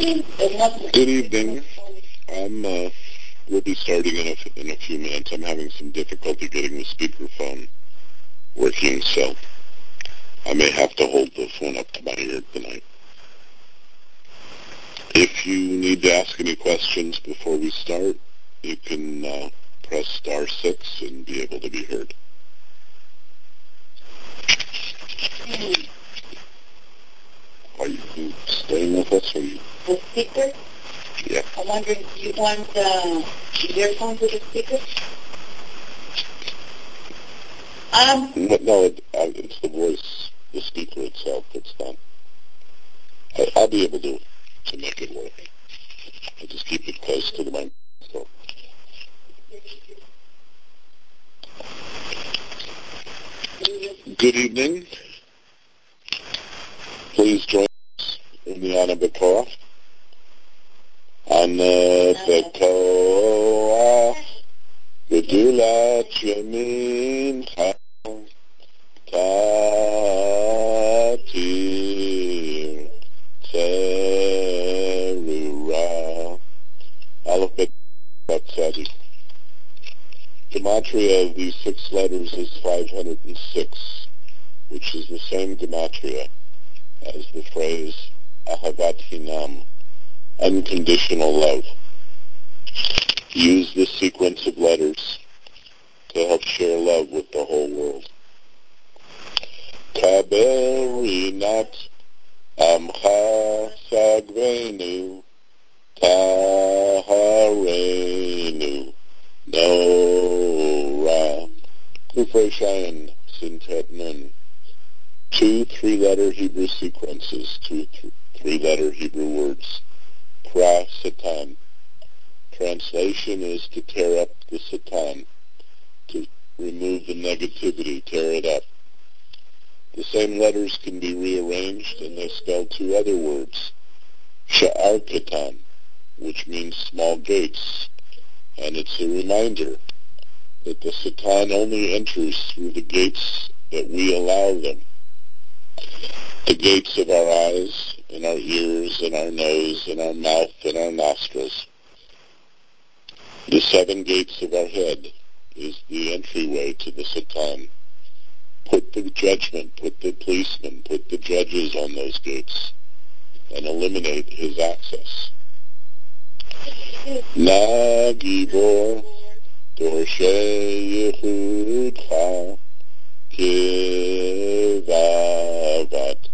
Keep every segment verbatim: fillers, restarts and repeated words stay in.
Good evening. I'm, uh, we'll be starting in a, in a few minutes. I'm having some difficulty getting the speakerphone working, so I may have to hold the phone up to my ear tonight. If you need to ask any questions before we start, you can uh, press star six and be able to be heard. Are you staying with us? Or you? The speaker? Yeah. I'm wondering, do you want uh, earphones with the speaker? Um, No, no it, uh, it's the voice, the speaker itself that's not. I, I'll be able to, to make it work. I'll just keep it close to the microphone. Good evening. Please join us in the Ana B'Torah. Ana B'Torah, Gedulat Yamincha, Tatir Terura. Aleph Bet Tzadi. Gematria of these six letters is five hundred six, which is the same gematria as the phrase Ahavat Hinam, unconditional love. Use this sequence of letters to help share love with the whole world. Kaberinat Amcha Sagvenu Taharenu Nora. Kufre Shayin Sintet Nun. Two three-letter Hebrew sequences, two th- three-letter Hebrew words. Pra Satan. Translation is to tear up the Satan, to remove the negativity, tear it up. The same letters can be rearranged and they spell two other words. Sha'ar Katan, which means small gates, and it's a reminder that the Satan only enters through the gates that we allow them. The gates of our eyes, and our ears, and our nose, and our mouth, and our nostrils. The seven gates of our head is the entryway to the Satan. Put the judgment, put the policemen, put the judges on those gates, and eliminate his access. Na Gibor Dorshe Yehudcha Kivavat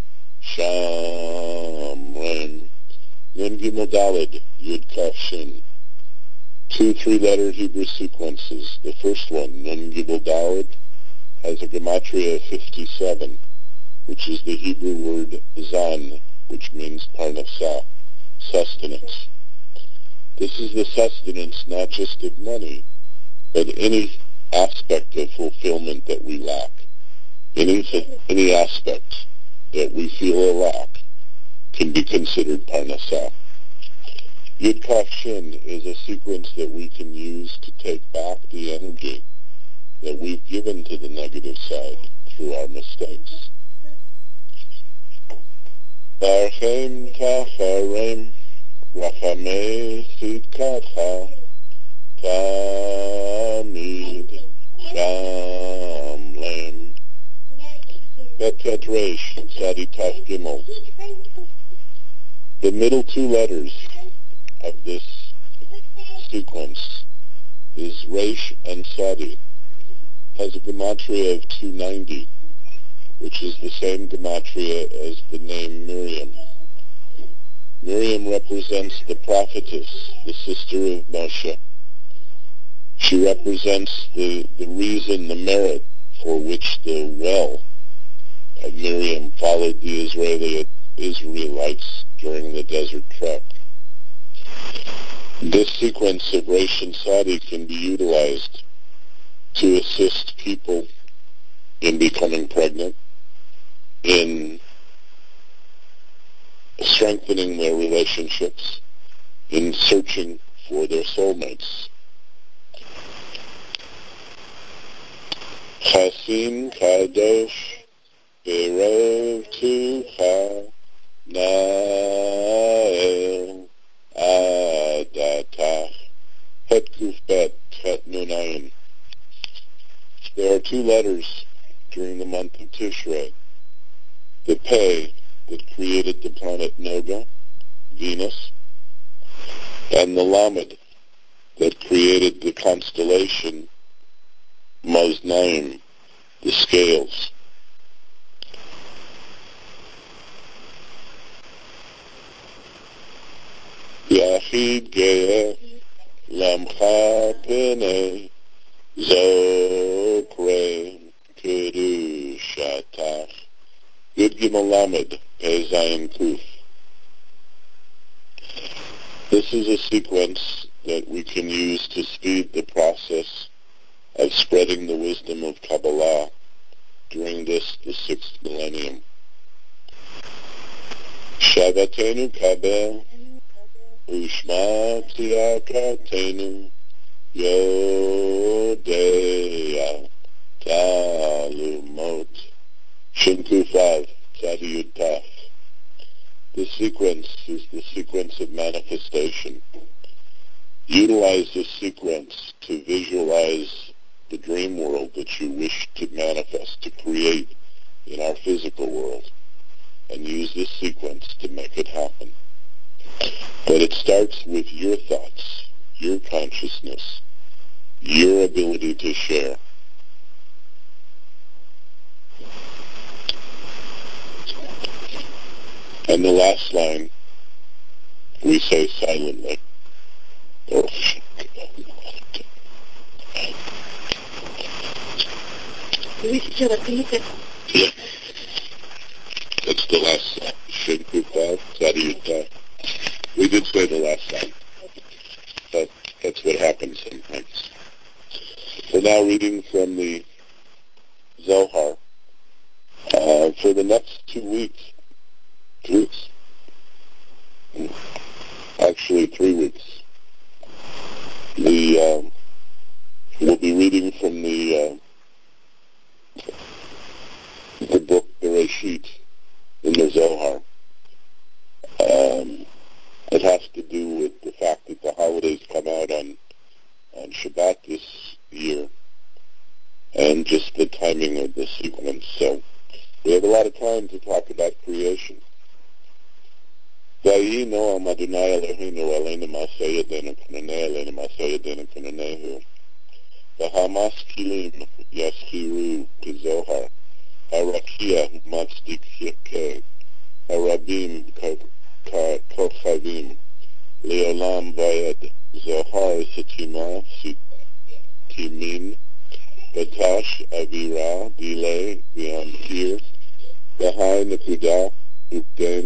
Shamrem. Nun Gimel Daled Yud Kaf Shin. Two three-letter Hebrew sequences. The first one, Nun Gimel Daled, has a gematria of fifty-seven, which is the Hebrew word zan, which means parnasah, sustenance. This is the sustenance not just of money, but any aspect of fulfillment that we lack. Any, any aspect that we feel a lack can be considered parnasah. Yud Kaf Shin is a sequence that we can use to take back the energy that we've given to the negative side through our mistakes. Barchem Tacharem Rachamei Sidkatcha Tamid Shamlem. Bet Tet Resh Tzadi Taf Gimel. The middle two letters of this sequence is Resh and Tzadi. Has a gematria of two ninety, which is the same gematria as the name Miriam. Miriam represents the prophetess, the sister of Moshe. She represents the, the reason, the merit for which the well of Miriam followed the Israeli, Israelites during the desert trek. This sequence of Resh and Tzadi can be utilized to assist people in becoming pregnant, in strengthening their relationships, in searching for their soulmates. Chasim Kadosh Berov Tucha Nael Het Kufbet, Het Nunayin. There are two letters during the month of Tishrei. The Pei that created the planet Noga, Venus, and the Lamed that created the constellation Maznaim, the scales. Yachid Ge'eh Lamcha Penei Zokre Kedushatach Yud Gimel Lamed Pei Zayin Kuf. This is a sequence that we can use to speed the process of spreading the wisdom of Kabbalah during this, the sixth millennium. Shabbatenu Kabel Ushma Tiakatenu Yodeya Talumot Shimkufav Tzadiyutaf. This sequence is the sequence of manifestation. Utilize this sequence to visualize the dream world that you wish to manifest, to create in our physical world, and use this sequence to make it happen. But it starts with your thoughts, your consciousness, your ability to share. And the last line, we say silently. Or yeah. That's the last line. Shinkufa, Tzadiyuta. We did say the last line. But that's what happens sometimes. So now reading from the Zohar. Uh, for the next two weeks, two weeks, actually three weeks, the um, we'll be reading from the uh, the book Bereshit in the Zohar. Um, it has to do with the fact that the holidays come out on on Shabbat this year, and just the timing of the sequence. So we have a lot of time to talk about creation. Vayi Noam Adonai Eloheinu Aleinu Ma'aseh Yadenu Kunanei Aleinu Ma'aseh Yadenu Kunanehu V'hamas Kilim Yaschiru K'Zohar Harakia Matzdik Yekeh Harabim Kochavim Leolam Vayed Zohar Sitima Sitimin Batash Avira Delay V'Amkir V'hai Nekuda Ukden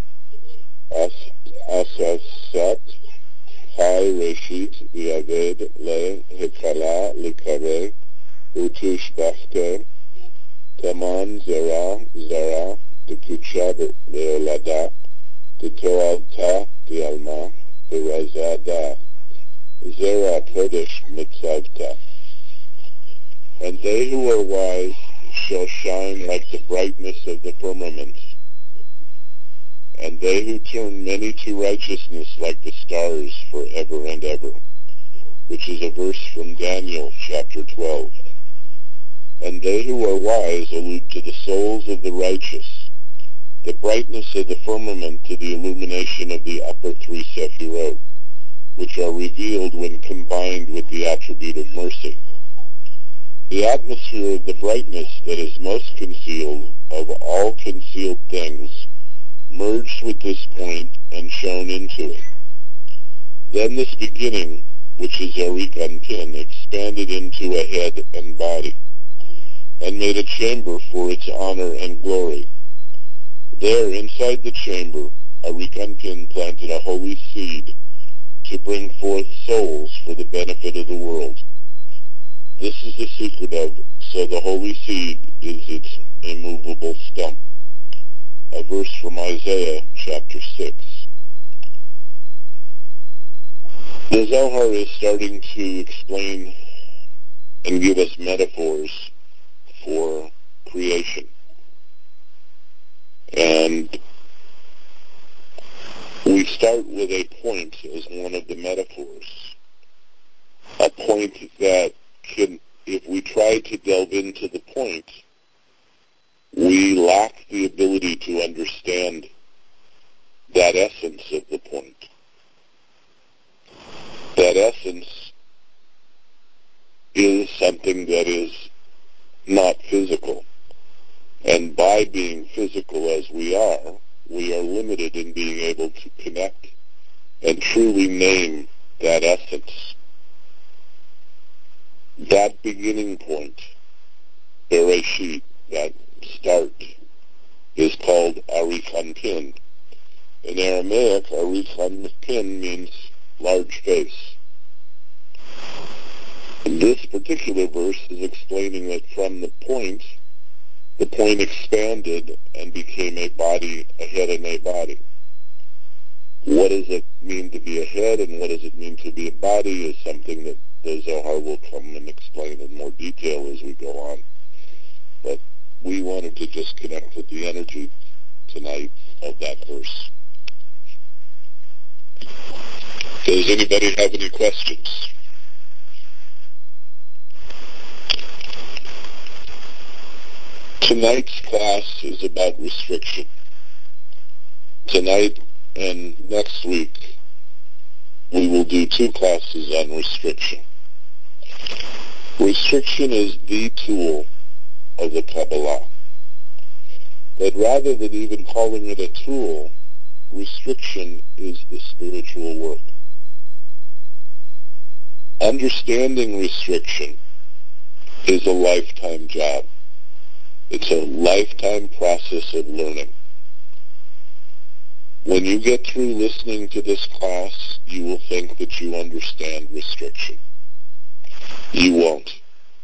Asasat Chai Reshit V'Aved Le Hekala Lekare Utush Bafte Taman Zera Zara Tekucha Leolada Tetoalta Dealma Berazada Zera Kodesh Mitzavta. And they who are wise shall shine like the brightness of the firmament, and they who turn many to righteousness like the stars forever and ever, which is a verse from Daniel chapter twelve. And they who are wise allude to the souls of the righteous, the brightness of the firmament to the illumination of the upper three Sephirot, which are revealed when combined with the attribute of mercy. The atmosphere of the brightness that is most concealed of all concealed things merged with this point and shone into it. Then this beginning, which is Arik Anpin, expanded into a head and body, and made a chamber for its honor and glory. There, inside the chamber, Arik Anpin planted a holy seed to bring forth souls for the benefit of the world. This is the secret of, so the holy seed is its immovable stump. A verse from Isaiah chapter six. The Zohar is starting to explain and give us metaphors for creation. And we start with a point as one of the metaphors. a point that can, if we try to delve into the point, we lack the ability to understand that essence of the point. That essence is something that is not physical. And by being physical as we are, we are limited in being able to connect and truly name that essence. That beginning point, Bereshit, that start, is called Arich Pin. In Aramaic, Arich Pin means large face. This particular verse is explaining that from the point, the point expanded and became a body, a head and a body. What does it mean to be a head and what does it mean to be a body is something that the Zohar will come and explain in more detail as we go on. But we wanted to just connect with the energy tonight of that verse. Does anybody have any questions? Tonight's class is about restriction. Tonight and next week, we will do two classes on restriction. Restriction is the tool of the Kabbalah. But rather than even calling it a tool, restriction is the spiritual work. Understanding restriction is a lifetime job. It's a lifetime process of learning. When you get through listening to this class, you will think that you understand restriction. You won't.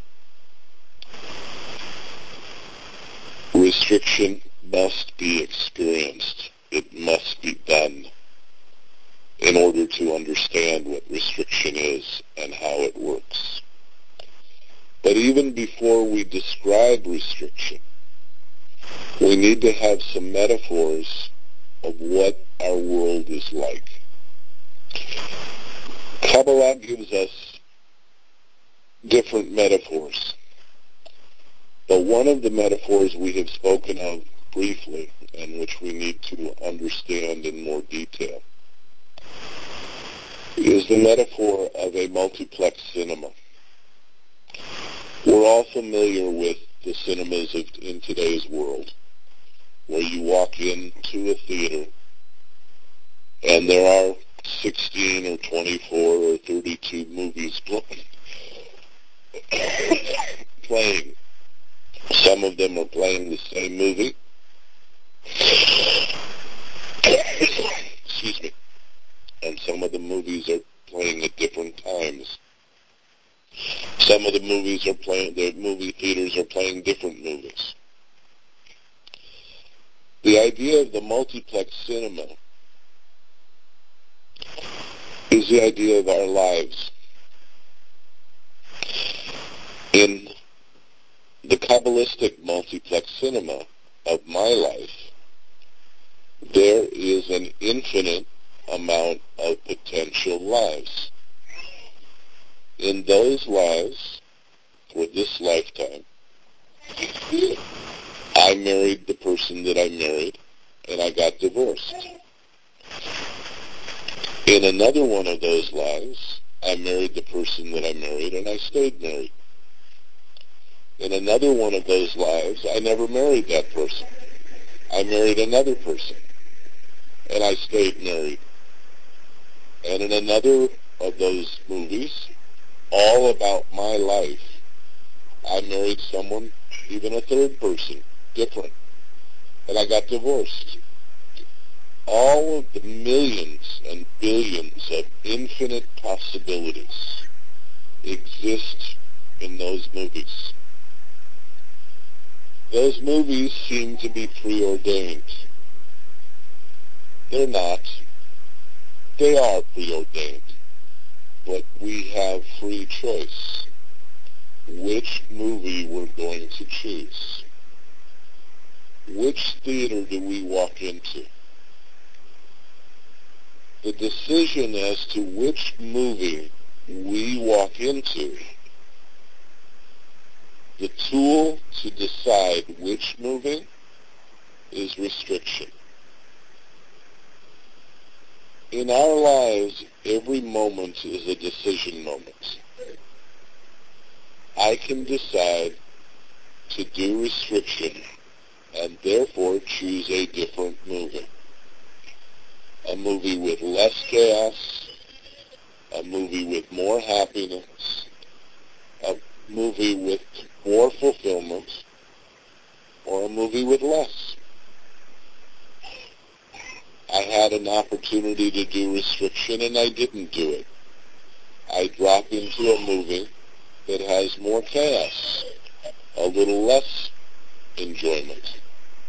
Restriction must be experienced. It must be done in order to understand what restriction is and how it works. But even before we describe restriction, we need to have some metaphors of what our world is like. Kabbalah gives us different metaphors. But one of the metaphors we have spoken of briefly, and which we need to understand in more detail, is the metaphor of a multiplex cinema. We're all familiar with the cinemas of, in today's world, where you walk into a theater and there are sixteen or twenty-four or thirty-two movies playing. Some of them are playing the same movie. Excuse me. And some of the movies are playing at different times. Some of the movies are playing, the movie theaters are playing different movies. The idea of the multiplex cinema is the idea of our lives. In the Kabbalistic multiplex cinema of my life, there is an infinite amount of potential lives. In those lives, for this lifetime, I married the person that I married, and I got divorced. In another one of those lives, I married the person that I married, and I stayed married. In another one of those lives, I never married that person. I married another person, and I stayed married. And in another of those movies, all about my life, I married someone, even a third person, different, and I got divorced. All of the millions and billions of infinite possibilities exist in those movies. Those movies seem to be preordained. They're not. They are preordained. But we have free choice which movie we're going to choose. Which theater do we walk into? The decision as to which movie we walk into, the tool to decide which movie is restriction. In our lives, every moment is a decision moment. I can decide to do restriction and therefore choose a different movie. A movie with less chaos, a movie with more happiness, a movie with more fulfillment, or a movie with less. I had an opportunity to do restriction and I didn't do it. I drop into a movie that has more chaos, a little less enjoyment.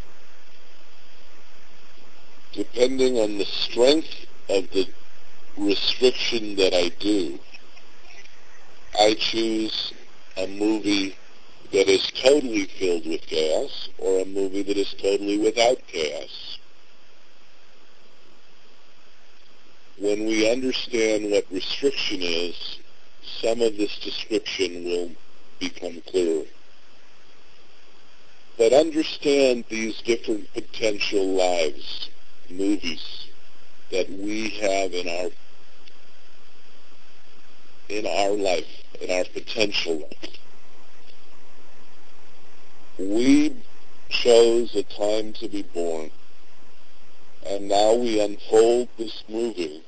Depending on the strength of the restriction that I do, I choose a movie that is totally filled with chaos or a movie that is totally without chaos. When we understand what restriction is, some of this description will become clearer. But understand these different potential lives, movies, that we have in our in our life, in our potential life. We chose a time to be born, and now we unfold this movie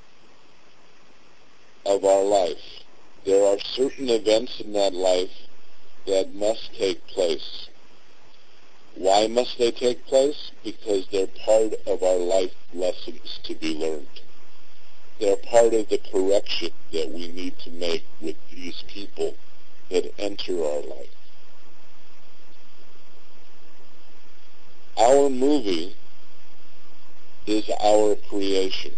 of our life. There are certain events in that life that must take place. Why must they take place? Because they're part of our life lessons to be learned. They're part of the correction that we need to make with these people that enter our life. Our movie is our creation.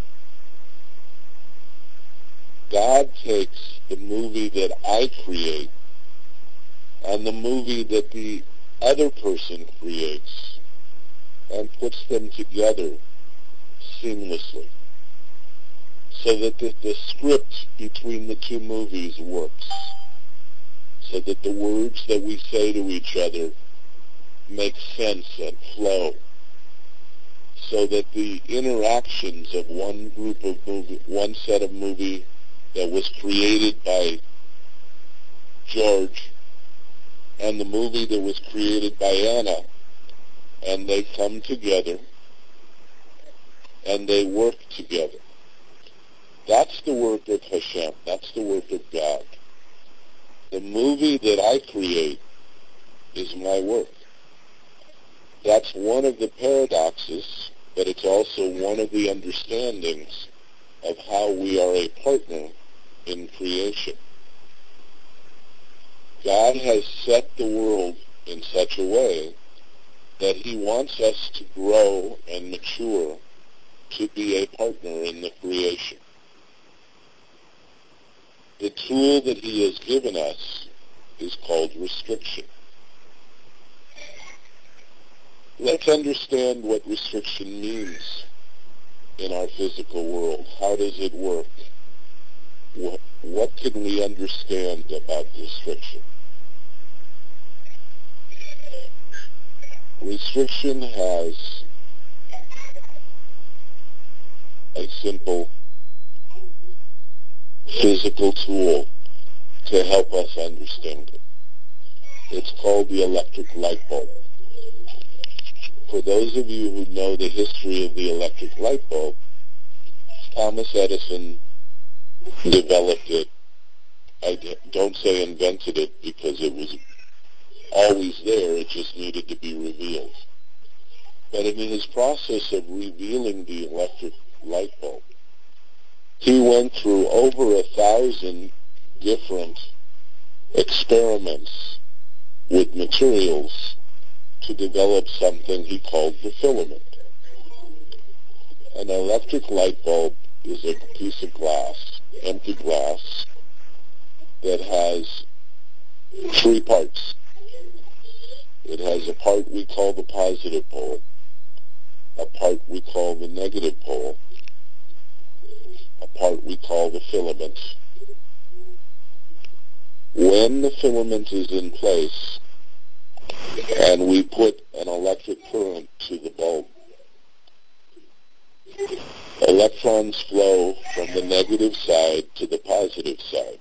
God takes the movie that I create and the movie that the other person creates and puts them together seamlessly so that the, the script between the two movies works, so that the words that we say to each other make sense and flow, so that the interactions of one group of movie, one set of movie that was created by George and the movie that was created by Anna, and they come together and they work together. That's the work of Hashem. That's the work of God. The movie that I create is my work. That's one of the paradoxes, but it's also one of the understandings of how we are a partner in creation. God has set the world in such a way that he wants us to grow and mature to be a partner in the creation. The tool that he has given us is called restriction. Let's understand what restriction means in our physical world. How does it work? What, what can we understand about restriction? Restriction has a simple physical tool to help us understand it. It's called the electric light bulb. For those of you who know the history of the electric light bulb, Thomas Edison developed it. I don't say invented it because it was always there, it just needed to be revealed. But in his process of revealing the electric light bulb, he went through over a thousand different experiments with materials to develop something he called the filament. An electric light bulb is a piece of glass, empty glass, that has three parts. It has a part we call the positive pole, a part we call the negative pole, a part we call the filament, When the filament is in place and we put an electric current to the bulb, electrons flow from the negative side to the positive side.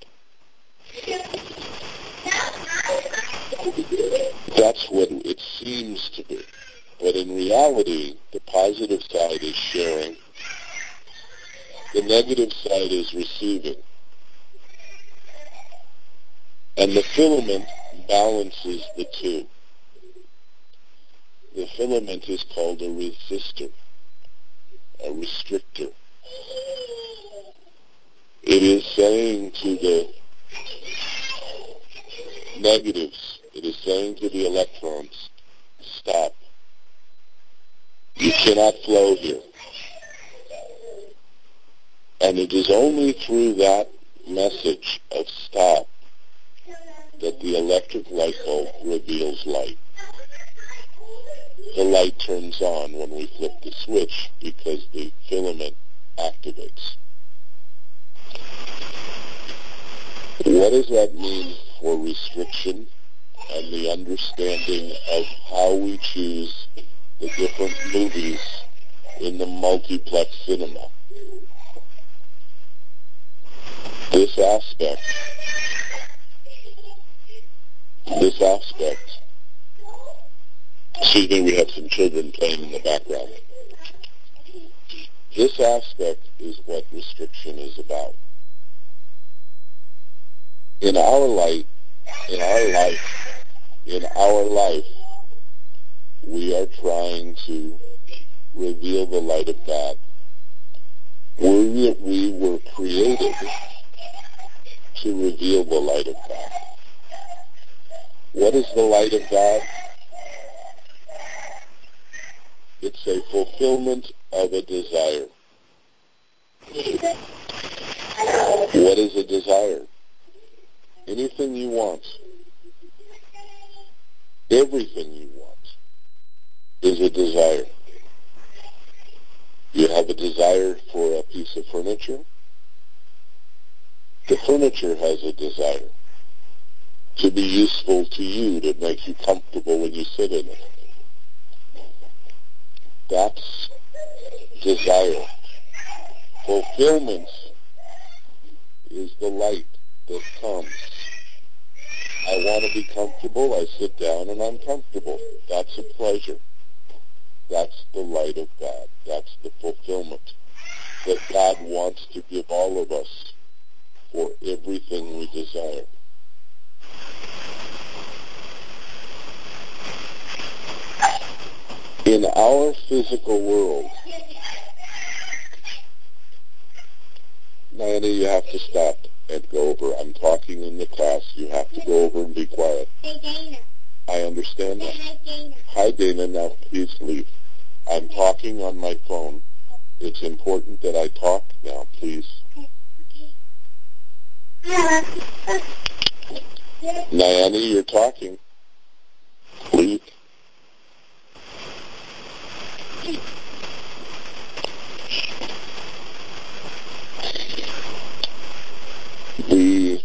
That's what it seems to be. But in reality, the positive side is sharing. The negative side is receiving. And the filament balances the two. The filament is called a resistor, a restrictor. It is saying to the negatives, it is saying to the electrons, stop. You cannot flow here. And it is only through that message of stop that the electric light bulb reveals light. The light turns on when we flip the switch because the filament activates. What does that mean for restriction and the understanding of how we choose the different movies in the multiplex cinema? This aspect, this aspect, excuse me, we have some children playing in the background. This aspect is what restriction is about. In our light, in our life, in our life, we are trying to reveal the light of God. We, we were created to reveal the light of God. What is the light of God? It's a fulfillment of a desire. What is a desire? Anything you want, everything you want, is a desire. You have a desire for a piece of furniture. The furniture has a desire to be useful to you, to make you comfortable when you sit in it. That's desire. Fulfillment is the light that comes. I want to be comfortable. I sit down and I'm comfortable. That's a pleasure. That's the light of God. That's the fulfillment that God wants to give all of us for everything we desire. In our physical world, Nayani, you have to stop and go over. I'm talking in the class. You have to go over and be quiet. Hey, Dana. I understand that. Hi, Dana. Hi, Dana. Now, please leave. I'm talking on my phone. It's important that I talk now, please. Okay. Nayani, you're talking. Please. The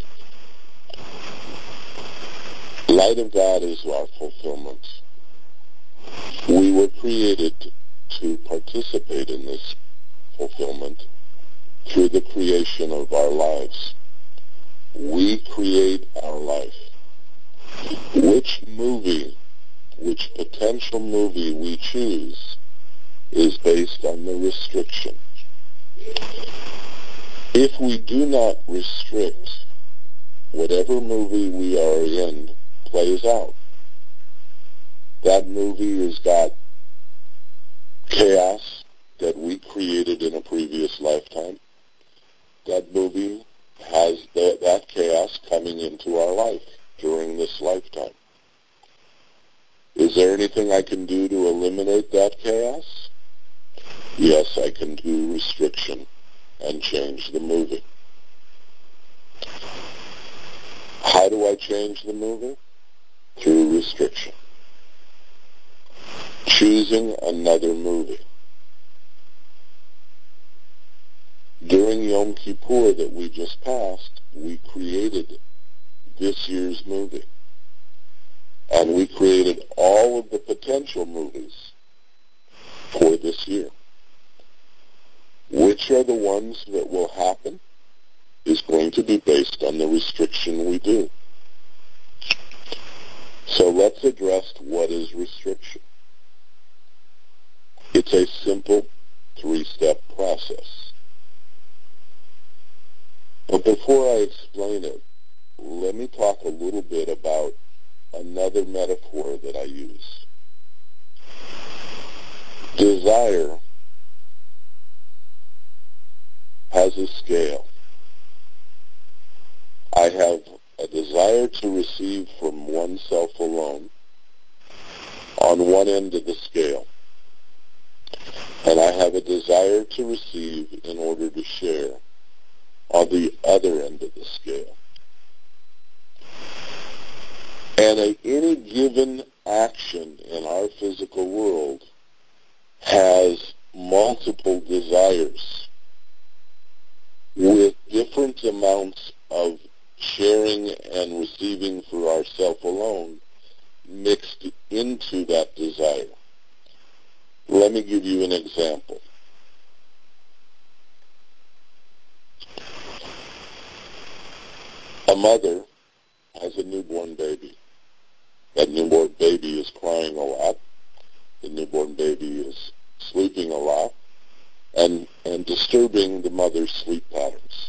light of God is our fulfillment. We were created to participate in this fulfillment through the creation of our lives. We create our life. Which movie, which potential movie we choose is based on the restriction. If we do not restrict, whatever movie we are in plays out. That movie has got chaos that we created in a previous lifetime. That movie has the, that chaos coming into our life during this lifetime. Is there anything I can do to eliminate that chaos? Yes, I can do restriction and change the movie. How do I change the movie? Through restriction. Choosing another movie. During Yom Kippur that we just passed, we created this year's movie. And we created all of the potential movies for this year. Which are the ones that will happen is going to be based on the restriction we do. So let's address what is restriction. It's a simple three-step process. But before I explain it, let me talk a little bit about another metaphor that I use. Desire has a scale. I have a desire to receive from oneself alone on one end of the scale, and I have a desire to receive in order to share on the other end of the scale. And a, any given action in our physical world has multiple desires with different amounts of sharing and receiving for ourself alone mixed into that desire. Let me give you an example. A mother has a newborn baby. That newborn baby is crying a lot. The newborn baby is sleeping a lot and, and disturbing the mother's sleep patterns.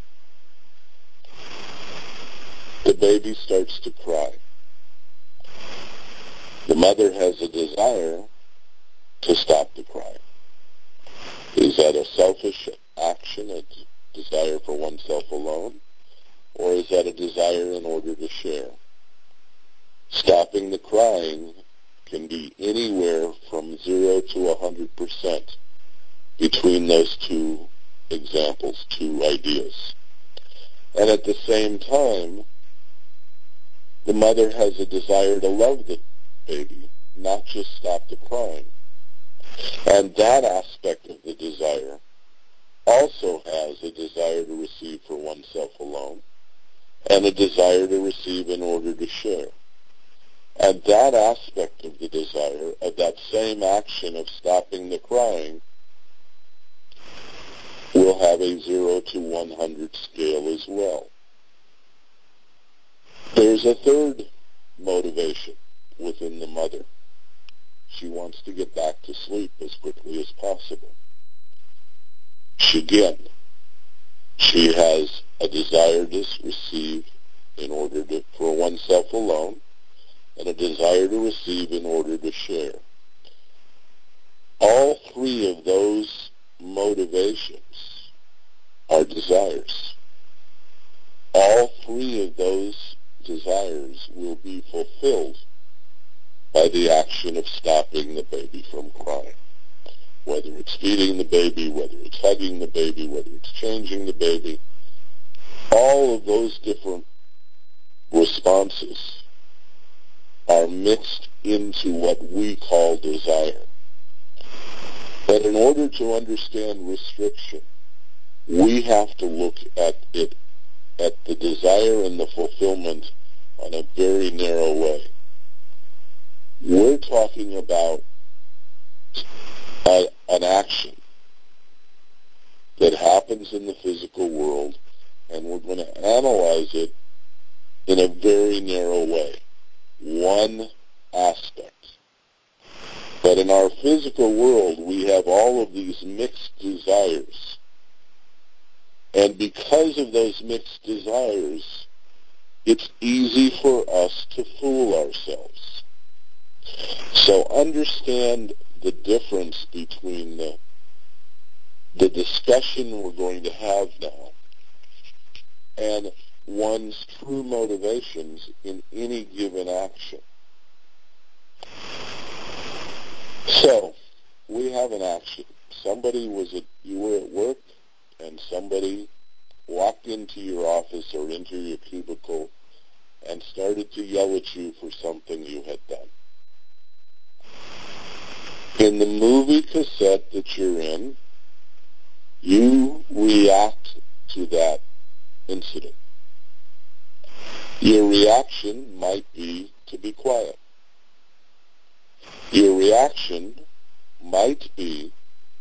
The baby starts to cry. The mother has a desire to stop the crying. Is that a selfish action, a desire for oneself alone, or is that a desire in order to share? Stopping the crying can be anywhere from zero to one hundred percent between those two examples, two ideas. And at the same time, the mother has a desire to love the baby, not just stop the crying. And that aspect of the desire also has a desire to receive for oneself alone and a desire to receive in order to share. And that aspect of the desire, of that same action of stopping the crying, will have a zero to one hundred scale as well. There's a third motivation within the mother. She wants to get back to sleep as quickly as possible. She, again, she has a desire to receive in order to, for oneself alone, and a desire to receive in order to share. All three of those motivations are desires. All three of those desires will be fulfilled by the action of stopping the baby from crying. Whether it's feeding the baby, whether it's hugging the baby, whether it's changing the baby, all of those different responses are mixed into what we call desire. But in order to understand restriction, we have to look at it, at the desire and the fulfillment on a very narrow way. We're talking about a, an action that happens in the physical world, and we're going to analyze it in a very narrow way. One aspect. But in our physical world, we have all of these mixed desires. And because of those mixed desires, it's easy for us to fool ourselves. So understand the difference between the, the discussion we're going to have now and one's true motivations in any given action. So, we have an action. Somebody was at, you were at work, and somebody walked into your office or into your cubicle and started to yell at you for something you had done. In the movie cassette that you're in, you react to that incident. Your reaction might be to be quiet. Your reaction might be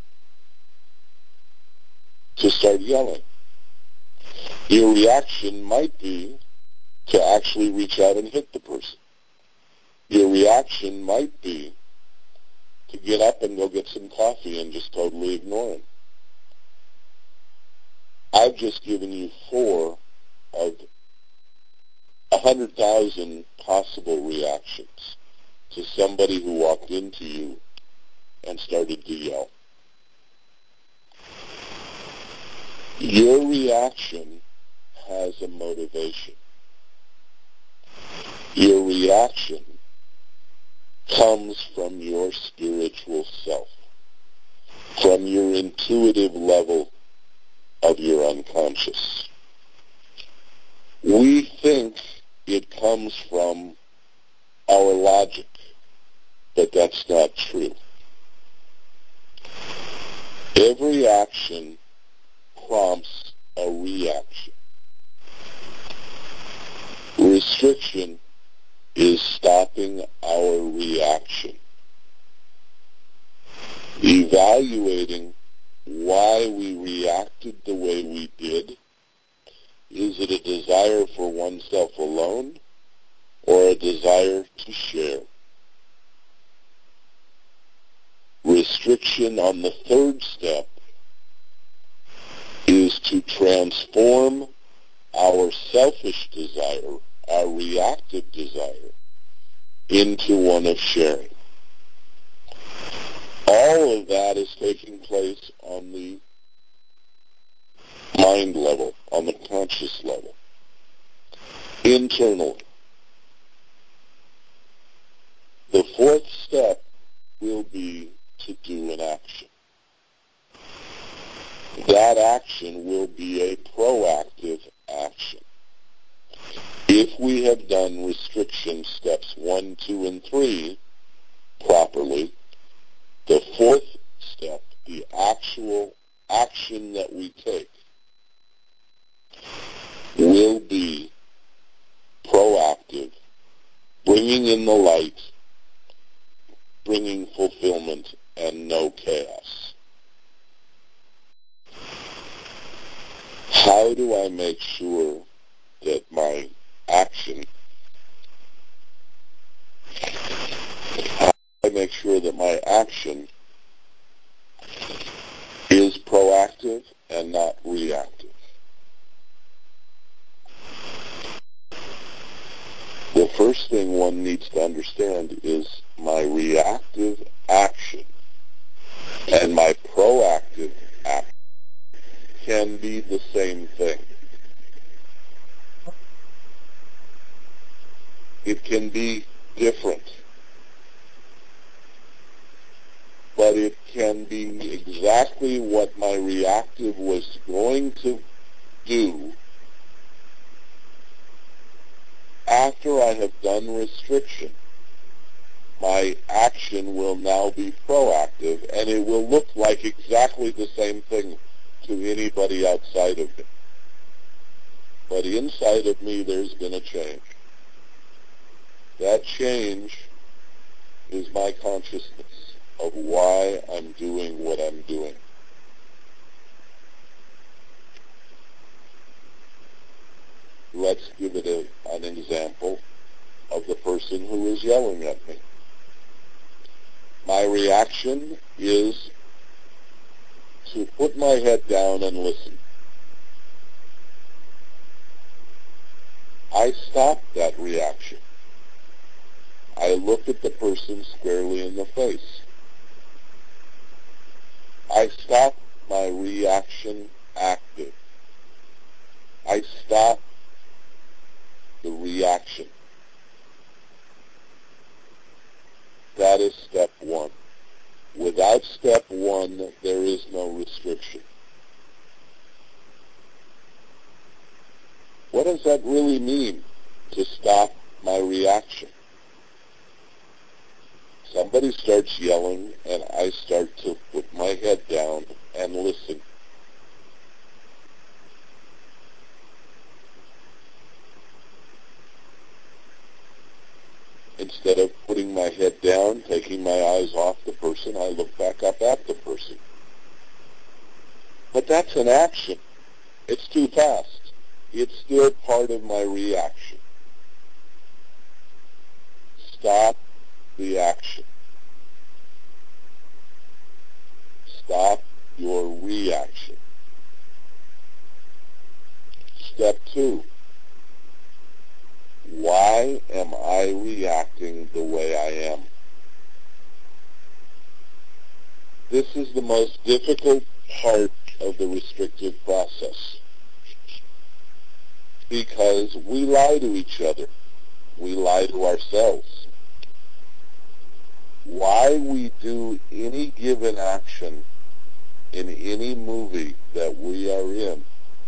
to start yelling. Your reaction might be to actually reach out and hit the person. Your reaction might be to get up and go get some coffee and just totally ignore him. I've just given you four of a hundred thousand possible reactions to somebody who walked into you and started to yell. Your reaction has a motivation. Your reaction comes from your spiritual self, from your intuitive level of your unconscious. We think it comes from our logic, but that's not true. Every action prompts a reaction. Restriction is stopping our reaction. Evaluating why we reacted the way we did. Is it a desire for oneself alone or a desire to share? Restriction on the third step is to transform our selfish desire, our reactive desire, into one of sharing. All of that is taking place on the mind level, on the conscious level, internally. The fourth step will be to do an action. That action will be a proactive action. If we have done restriction steps one, two, and three properly, the fourth step, the actual action that we take, will be proactive, bringing in the light, bringing fulfillment, and no chaos. How do I make sure that my action, how do I make sure that my action is proactive and not reactive? The first thing one needs to understand is my reactive action and my proactive action can be the same thing. It can be different, but it can be exactly what my reactive was going to do after I have done restriction. My action will now be proactive, and it will look like exactly the same thing to anybody outside of me. But inside of me, there's been a change. That change is my consciousness of why I'm doing what I'm doing. Let's give it a, an example of the person who is yelling at me. My reaction is to put my head down and listen. I stop that reaction. I look at the person squarely in the face. I stop my reaction active. I stop the reaction. That is step one. Without step one, there is no restriction. What does that really mean, to stop my reaction? Somebody starts yelling, and I start to put my head down and listen. Instead of putting my head down, taking my eyes off the person, I look back up at the person. But that's an action. It's too fast. It's still part of my reaction. Stop the action. Stop your reaction. Step two. Why am I reacting the way I am? This is the most difficult part of the restrictive process because we lie to each other. We lie to ourselves. Why we do any given action in any movie that we are in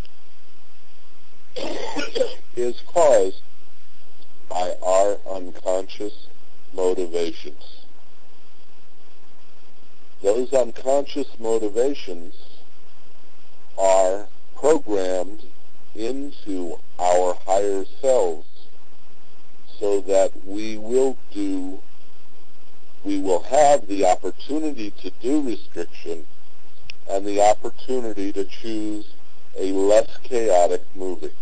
is caused by our unconscious motivations. Those unconscious motivations are programmed into our higher selves so that we will do, we will have the opportunity to do restriction and the opportunity to choose a less chaotic movie.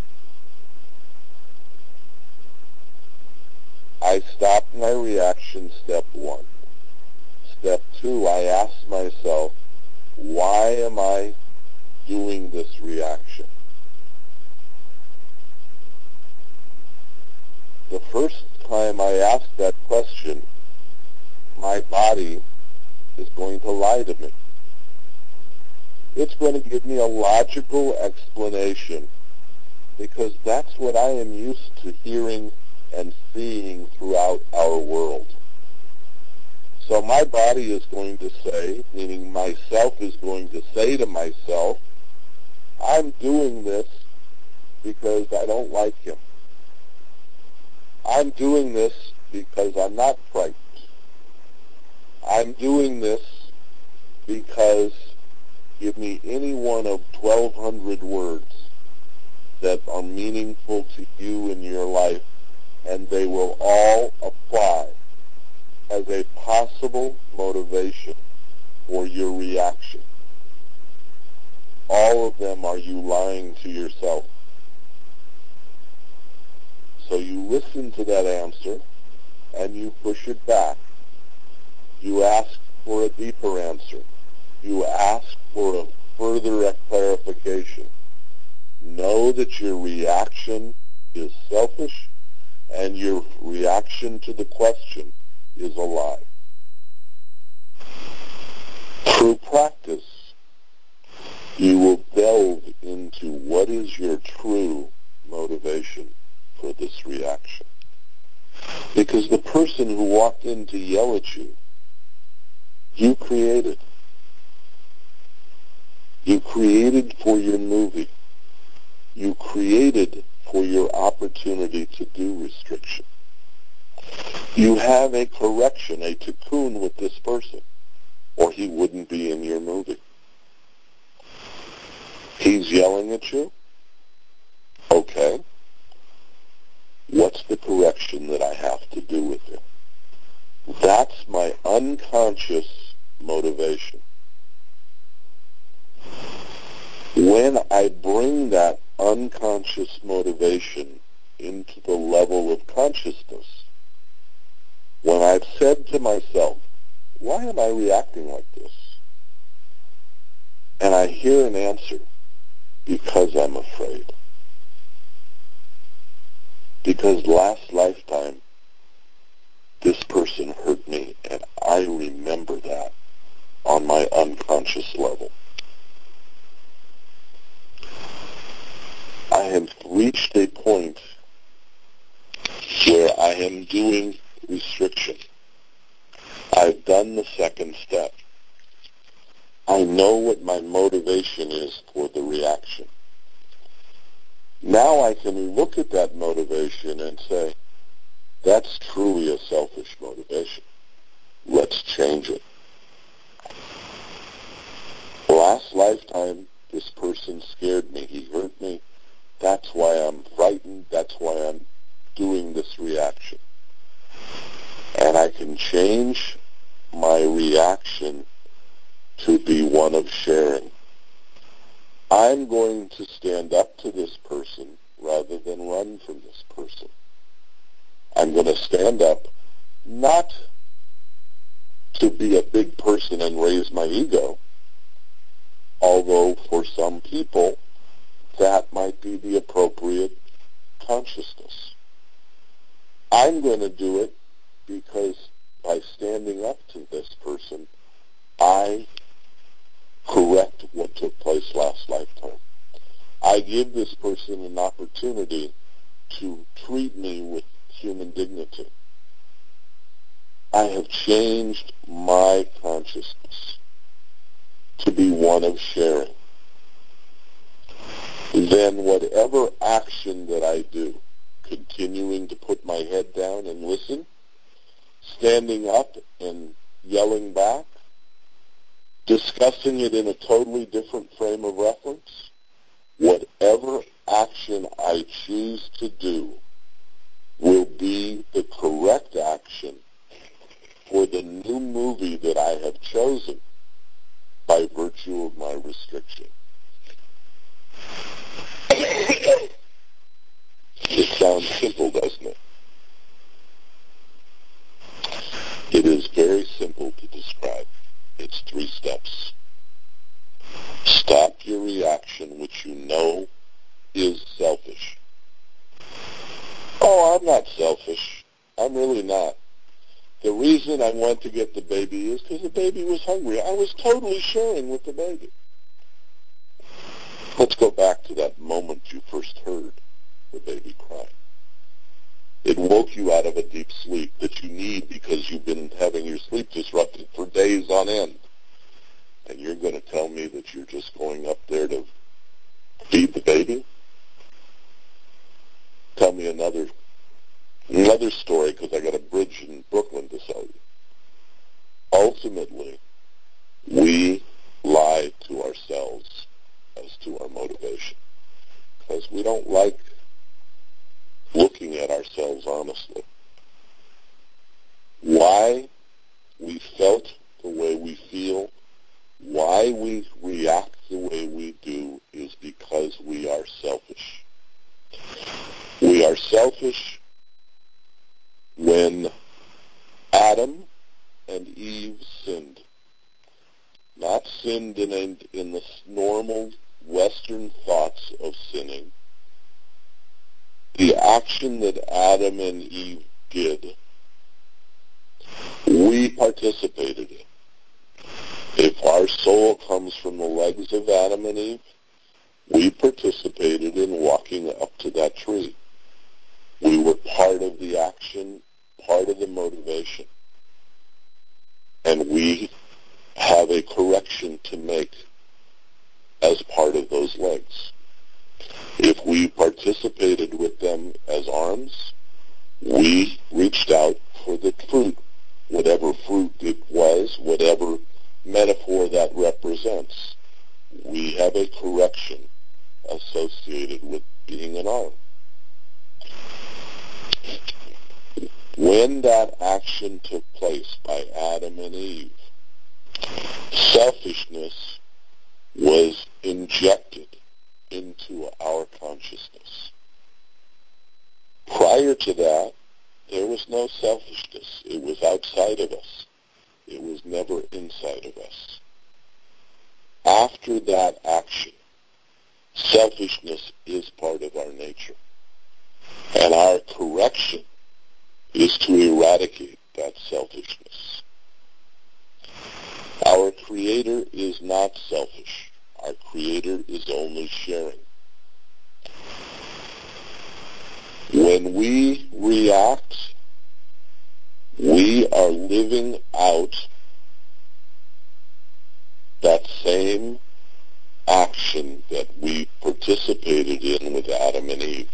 I stopped my reaction, step one. Step two, I asked myself, why am I doing this reaction? The first time I asked that question, my body is going to lie to me. It's going to give me a logical explanation because that's what I am used to hearing and seeing throughout our world. So my body is going to say, meaning myself is going to say to myself, I'm doing this because I don't like him. I'm doing this because I'm not frightened. I'm doing this because give me any one of twelve hundred words that are meaningful to you in your life, and they will all apply as a possible motivation for your reaction. All of them are you lying to yourself. So you listen to that answer and you push it back. You ask for a deeper answer. You ask for a further clarification. Know that your reaction is selfish and your reaction to the question is a lie. Through practice, you will delve into what is your true motivation for this reaction. Because the person who walked in to yell at you, you created. You created for your movie. You created for your opportunity to do restriction. You have a correction, a cocoon with this person, or he wouldn't be in your movie. He's yelling at you? Okay. What's the correction that I have to do with him? That's my unconscious motivation. When I bring that unconscious motivation into the level of consciousness, when I've said to myself, why am I reacting like this? And I hear an answer, because I'm afraid. Because last lifetime, this person hurt me, and I remember that on my unconscious level. I have reached a point where I am doing restriction. I've done the second step. I know what my motivation is for the reaction. Now I can look at that motivation and say, that's truly a selfish motivation. Let's change it. Last lifetime, this person scared me. He hurt me. That's why I'm frightened. That's why I'm doing this reaction. and change my reaction to be one of sharing. I'm going to stand up to this person rather than run from this person. I'm going to stand up not to be a big person and raise my ego, although for some people that might be the appropriate consciousness. I'm going to do it because by standing up to this person, I correct what took place last lifetime. I give this person an opportunity to treat me with human dignity. I have changed my consciousness to be one of sharing. Then whatever action that I do, continuing to put my head down and listen, standing up and yelling back, discussing it in a totally different frame of reference, whatever action I choose to do will be the correct action for the new movie that I have chosen by virtue of my restriction. It sounds simple, doesn't it? It is very simple to describe. It's three steps. Stop your reaction, which you know is selfish. Oh, I'm not selfish. I'm really not. The reason I went to get the baby is because the baby was hungry. I was totally sharing with the baby. Let's go back to that moment you first heard the baby cry. It woke you out of a deep sleep that you need because you've been having your sleep disrupted for days on end. And you're going to tell me that you're just going up there to feed the baby? Tell me another another story, because I got a bridge in Brooklyn to sell you. Ultimately, we lie to ourselves as to our motivation, because we don't like looking at ourselves honestly. Why we felt the way we feel, why we react the way we do, is because we are selfish. We are selfish when Adam and Eve sinned. Not sinned in, a, in the normal Western thoughts of sinning. The action that Adam and Eve did, we participated in. If our soul comes from the legs of Adam and Eve, we participated in walking up to that tree. We were part of the action, part of the motivation. And we have a correction to make as part of those legs. If we participated with them as arms, we reached out for the fruit, whatever fruit it was, whatever metaphor that represents. We have a correction associated with being an arm. When that action took place by Adam and Eve, selfishness was injected into our consciousness. Prior to that, there was no selfishness. It was outside of us. It was never inside of us. After that action, selfishness is part of our nature. And our correction is to eradicate that selfishness. Our Creator is not selfish. Our Creator is only sharing. When we react, we are living out that same action that we participated in with Adam and Eve.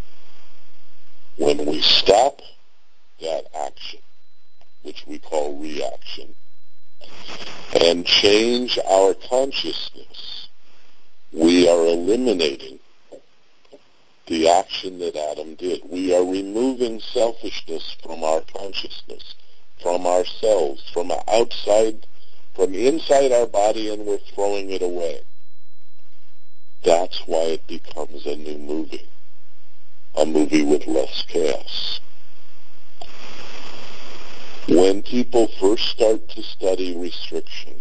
When we stop that action, which we call reaction, and change our consciousness, we are eliminating the action that Adam did. We are removing selfishness from our consciousness from ourselves, from outside, from inside our body, and we're throwing it away. That's why it becomes a new movie, a movie with less chaos. When people first start to study restriction,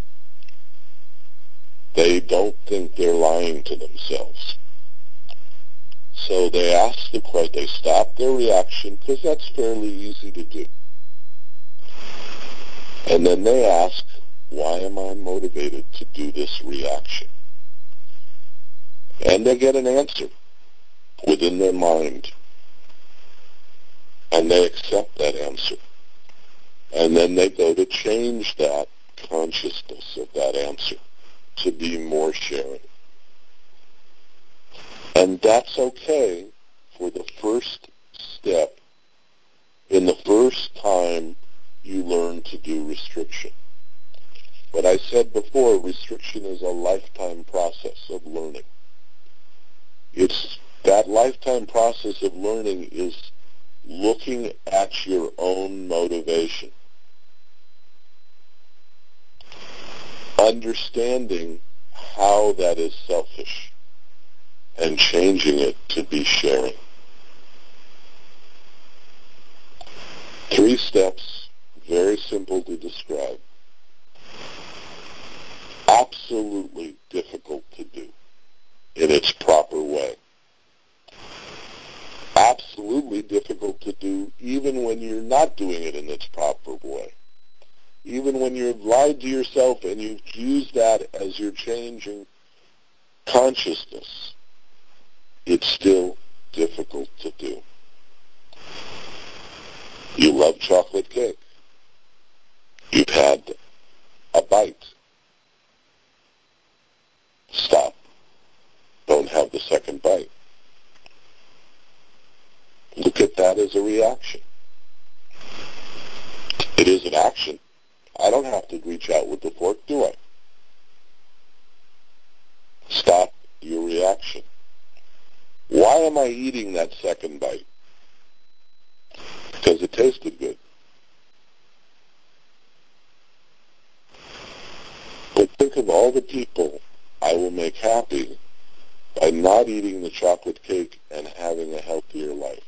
they don't think they're lying to themselves. So they ask the question, they stop their reaction, because that's fairly easy to do. And then they ask, why am I motivated to do this reaction? And they get an answer within their mind. And they accept that answer. And then they go to change that consciousness of that answer to be more sharing. And that's okay for the first step in the first time you learn to do restriction. But I said before, restriction is a lifetime process of learning. It's that lifetime process of learning is looking at your own motivation, understanding how that is selfish, and changing it to be sharing. Three steps, very simple to describe. Absolutely difficult to do in its proper way. Absolutely difficult to do even when you're not doing it in its proper way. Even when you've lied to yourself and you've used that as your changing consciousness, it's still difficult to do. You love chocolate cake. You've had a bite. Stop. Don't have the second bite. Look at that as a reaction. It is an action. I don't have to reach out with the fork, do I? Stop your reaction. Why am I eating that second bite? Because it tasted good. But think of all the people I will make happy by not eating the chocolate cake and having a healthier life.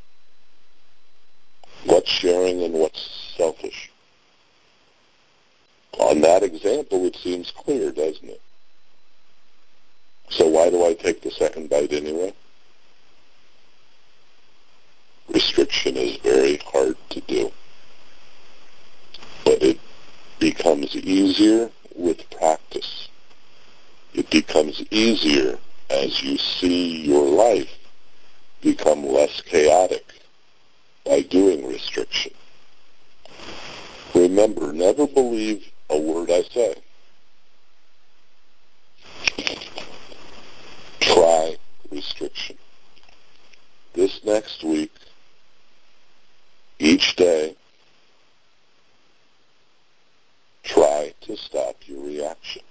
What's sharing and what's selfish? On that example, it seems clear, doesn't it? So why do I take the second bite anyway? Restriction is very hard to do. But it becomes easier with practice. It becomes easier as you see your life become less chaotic by doing restriction. Remember, never believe a word I say. Try restriction. This next week, each day, try to stop your reaction.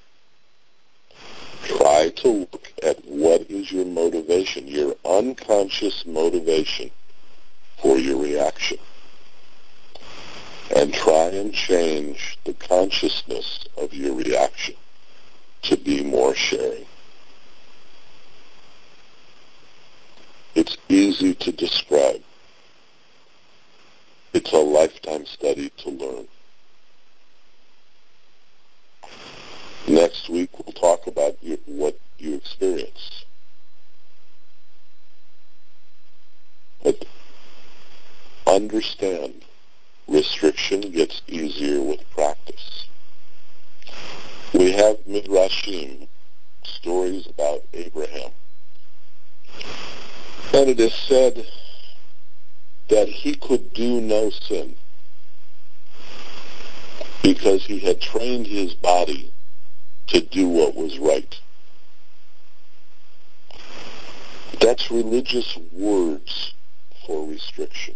Try to look at what is your motivation, your unconscious motivation for your reaction. And try and change the consciousness of your reaction to be more sharing. It's easy to describe. It's a lifetime study to learn. Next week, we'll talk about you, what you experience. But understand, restriction gets easier with practice. We have Midrashim, stories about Abraham. And it is said that he could do no sin because he had trained his body to do what was right. That's religious words for restriction.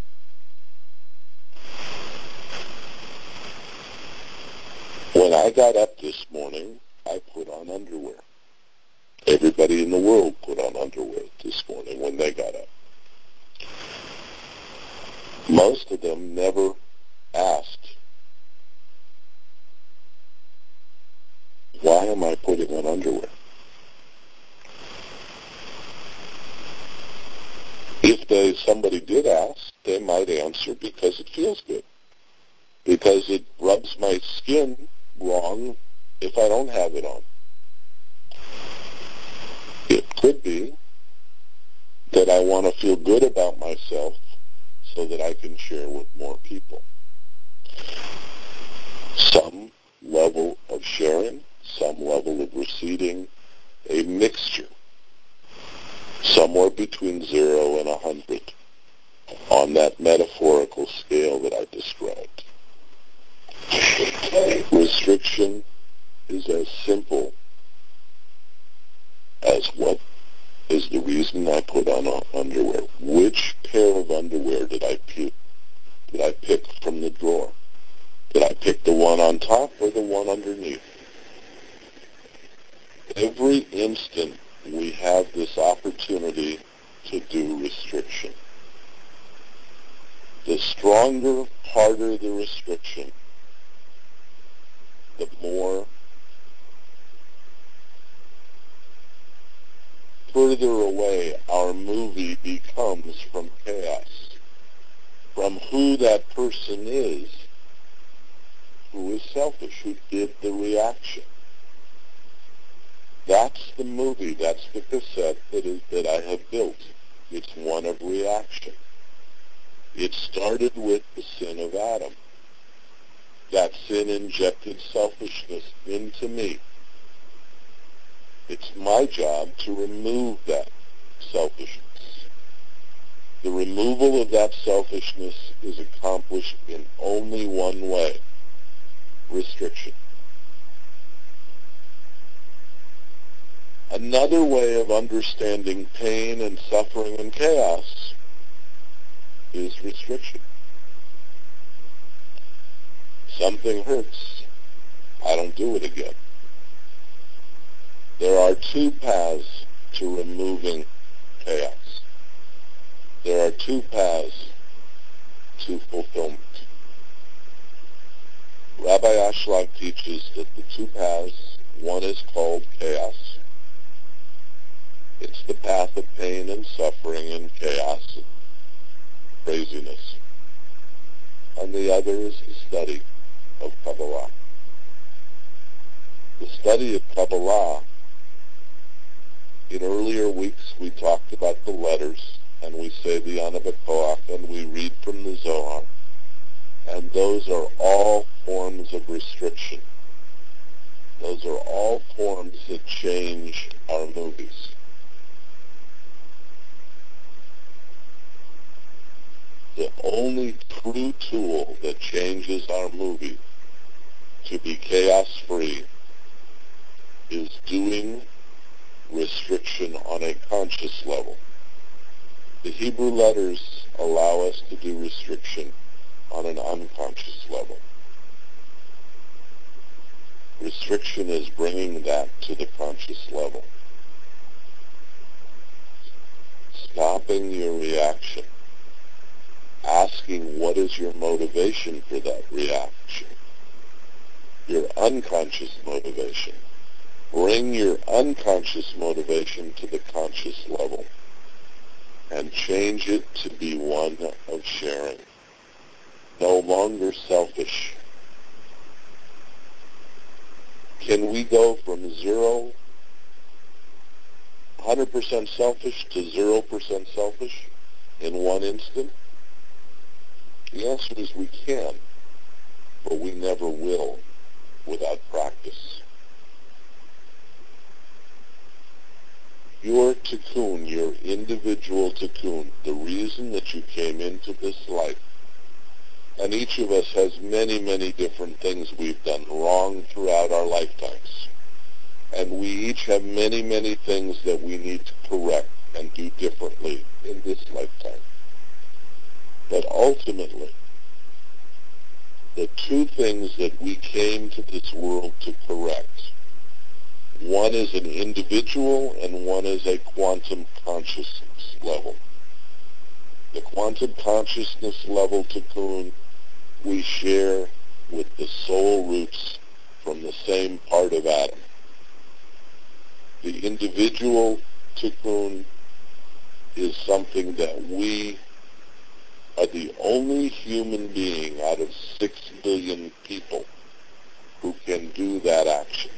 When I got up this morning, I put on underwear. Everybody in the world put on underwear this morning when they got up. Most of them never asked, why am I putting on underwear? If they, somebody did ask, they might answer because it feels good, because it rubs my skin wrong if I don't have it on. It could be that I want to feel good about myself so that I can share with more people. Some level of sharing, some level of receiving, a mixture, somewhere between zero and a hundred on that metaphorical scale that I described. Restriction is as simple as what is the reason I put on underwear. Which pair of underwear did I pick? Did I pick from the drawer? Did I pick the one on top or the one underneath? Every instant we have this opportunity to do restriction. The stronger, harder the restriction, the more further away our movie becomes from chaos, from who that person is, who is selfish, who did the reaction. That's the movie, that's the cassette that is that I have built. It's one of reaction. It started with the sin of Adam. That sin injected selfishness into me. It's my job to remove that selfishness. The removal of that selfishness is accomplished in only one way: restriction. Another way of understanding pain and suffering and chaos is restriction. Something hurts. I don't do it again. There are two paths to removing chaos. There are two paths to fulfillment. Rabbi Ashlag teaches that the two paths, one is called chaos. It's the path of pain and suffering and chaos and craziness. And the other is the study of Kabbalah. The study of Kabbalah, in earlier weeks we talked about the letters, and we say the Ana B'Koach, and we read from the Zohar. And those are all forms of restriction. Those are all forms that change our movies. The only true tool that changes our movie to be chaos-free is doing restriction on a conscious level. The Hebrew letters allow us to do restriction on an unconscious level. Restriction is bringing that to the conscious level. Stopping your reaction. Asking what is your motivation for that reaction. Your unconscious motivation. Bring your unconscious motivation to the conscious level and change it to be one of sharing. No longer selfish. Can we go from zero, one hundred percent selfish to zero percent selfish in one instant? The answer is we can, but we never will without practice. Your tikkun, your individual tikkun, the reason that you came into this life, and each of us has many, many different things we've done wrong throughout our lifetimes. And we each have many, many things that we need to correct and do differently in this lifetime. But ultimately, the two things that we came to this world to correct, one is an individual and one is a quantum consciousness level. The quantum consciousness level tikkun we share with the soul roots from the same part of Adam. The individual tikkun is something that we are the only human being out of six billion people who can do that action.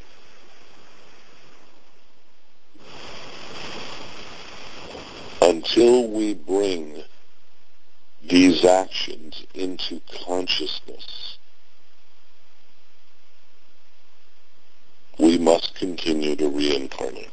Until we bring these actions into consciousness, we must continue to reincarnate.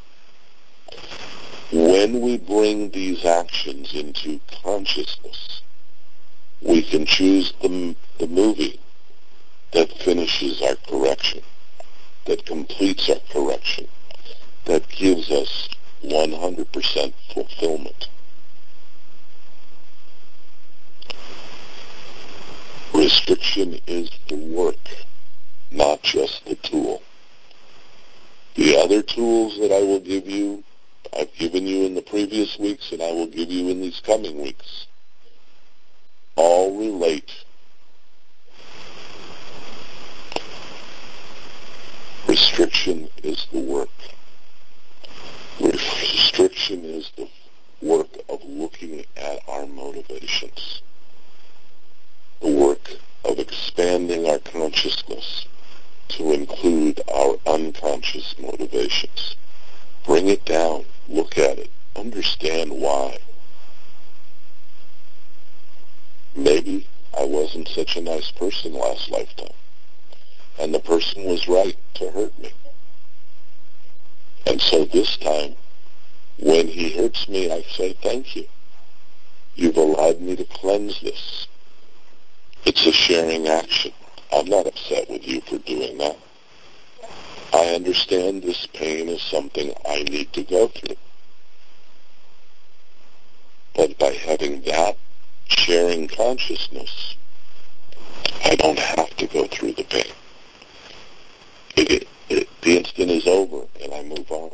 When we bring these actions into consciousness, we can choose the, the movie that finishes our correction, that completes our correction, that gives us one hundred percent fulfillment. Restriction is the work, not just the tool. The other tools that I will give you, I've given you in the previous weeks, and I will give you in these coming weeks, all relate. Restriction is the work. Restriction is the work of looking at our motivations. The work of expanding our consciousness to include our unconscious motivations. Bring it down. Look at it. Understand why. Maybe I wasn't such a nice person last lifetime, and the person was right to hurt me. And so this time, when he hurts me, I say, thank you. You've allowed me to cleanse this. It's a sharing action. I'm not upset with you for doing that. I understand this pain is something I need to go through. But by having that sharing consciousness, I don't have to go through the pain. It, it, it, the instant is over, and I move on.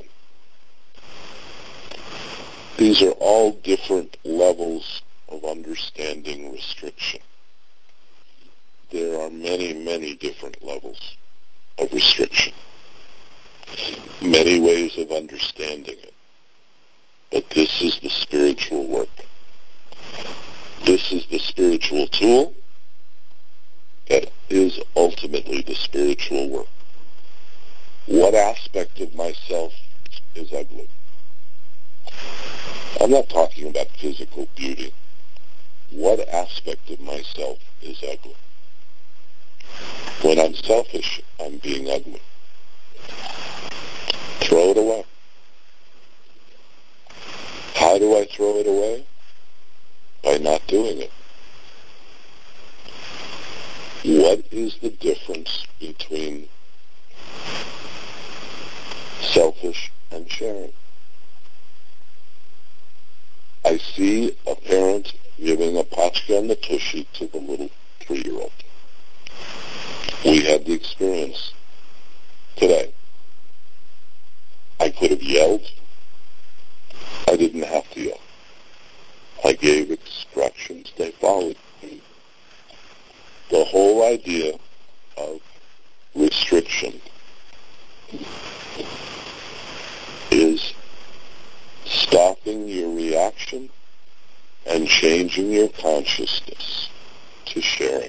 These are all different levels of understanding restriction. There are many, many different levels of restriction, many ways of understanding it. But this is the spiritual work. This is the spiritual tool that is ultimately the spiritual work. What aspect of myself is ugly? I'm not talking about physical beauty. What aspect of myself is ugly? When I'm selfish, I'm being ugly. Throw it away. How do I throw it away? By not doing it. What is the difference between selfish and sharing? I see a parent giving a pachka and the tushy to the little three-year-old. We had the experience today. I could have yelled. I didn't have to yell. I gave instructions. They followed. The whole idea of restriction is stopping your reaction and changing your consciousness to sharing.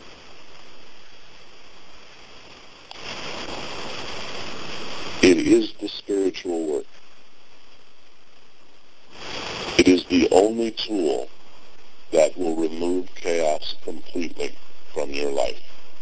It is the spiritual work. It is the only tool that will remove chaos completely from your life.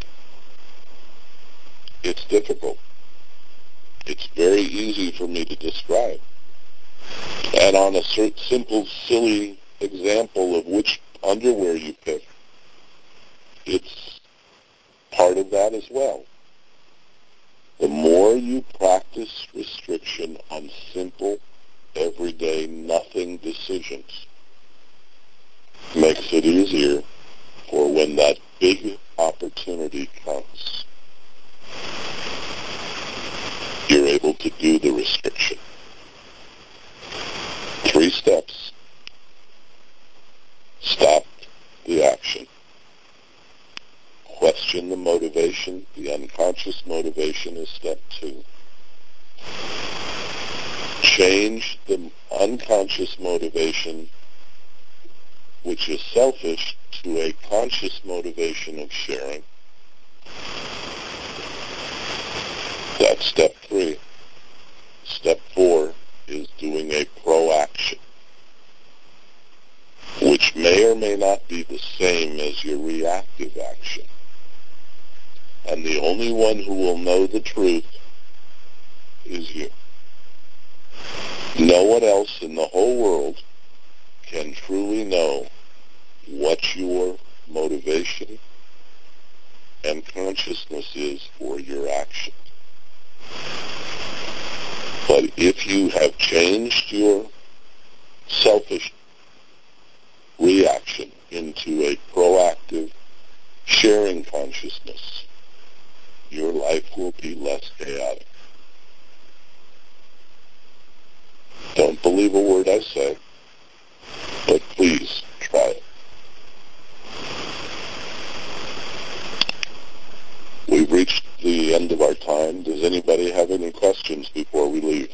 It's difficult. It's very easy for me to describe. And on a certain simple, silly example of which underwear you pick, it's part of that as well. The more you practice restriction on simple, everyday, nothing decisions, makes it easier for when that big opportunity comes. You're able to do the restriction. Three steps. Stop the action. question the motivation. The unconscious motivation is step two. Change the unconscious motivation, which is selfish, to a conscious motivation of sharing. That's step three. Step four is doing a proaction, which may or may not be the same as your reactive action. And the only one who will know the truth is you. No one else in the whole world can truly know what your motivation and consciousness is for your action. But if you have changed your selfish reaction into a proactive sharing consciousness, your life will be less chaotic. Don't believe a word I say, but please try it. We've reached the end of our time. Does anybody have any questions before we leave?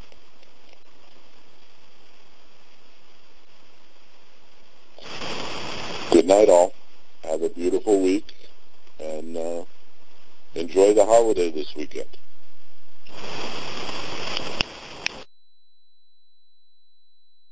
Good night, all. Have a beautiful week, and uh, enjoy the holiday this weekend.